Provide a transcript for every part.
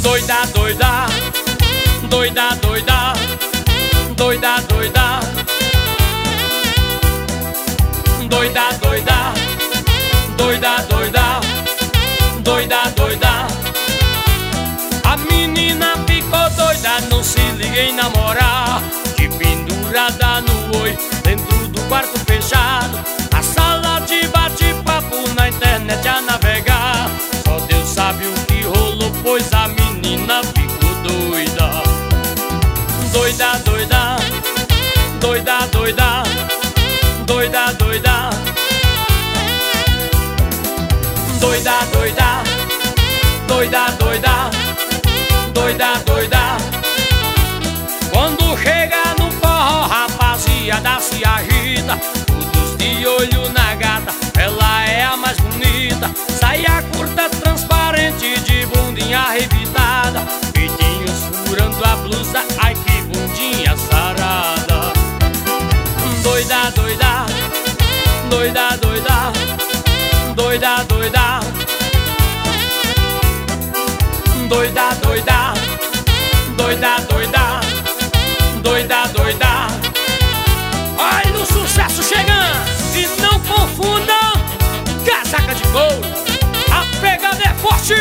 Doida, doida, doida, doida, doida, doida, doida, doida, doida, doida, doida, doida. A menina ficou doida, não se liga em namorar, de pendurada no oi, dentro do quarto fechado, na sala de bate-papo, na internet a navegar. Só Deus sabe o que rolou, pois a menina ficou doida. Doida, doida, doida, doida, doida, doida, doida, doida, doida, doida, doida, doida. Quando chega no forró, rapaziada se agita, todos de olho na gata, ela é a mais bonita. Saia curta, transparente, de bundinha revitada, peitinhos furando a blusa, ai que bundinha sarada. Doida, doida, doida, doida, doida, doida, doida, doida, doida, doida, doida, doida. Olha o sucesso chegando, e não confundam casaca de couro, a pegada é forte.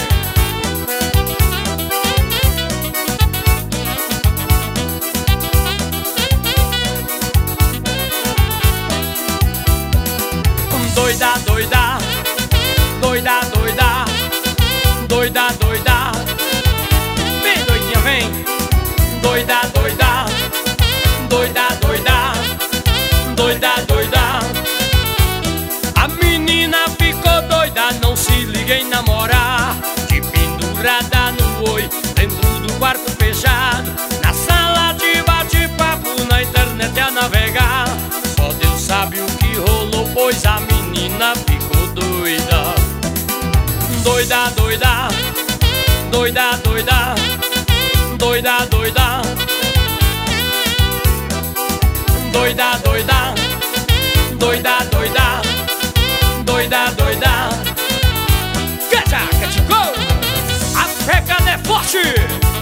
Doida, doida, doida, doida, doida, doida, vem doidinha, vem. Doida, doida, doida, doida, doida, doida. A menina ficou doida, não se liga em namorar, de pendurada no oi, dentro do quarto fechado, na sala de bate-papo, na internet a navegar. Só Deus sabe o que rolou, pois a menina ficou doida. Doida, doida, doida, doida, doida, doida, doida, doida, doida, doida, doida, doida. Casaca de couro, a pegada é forte.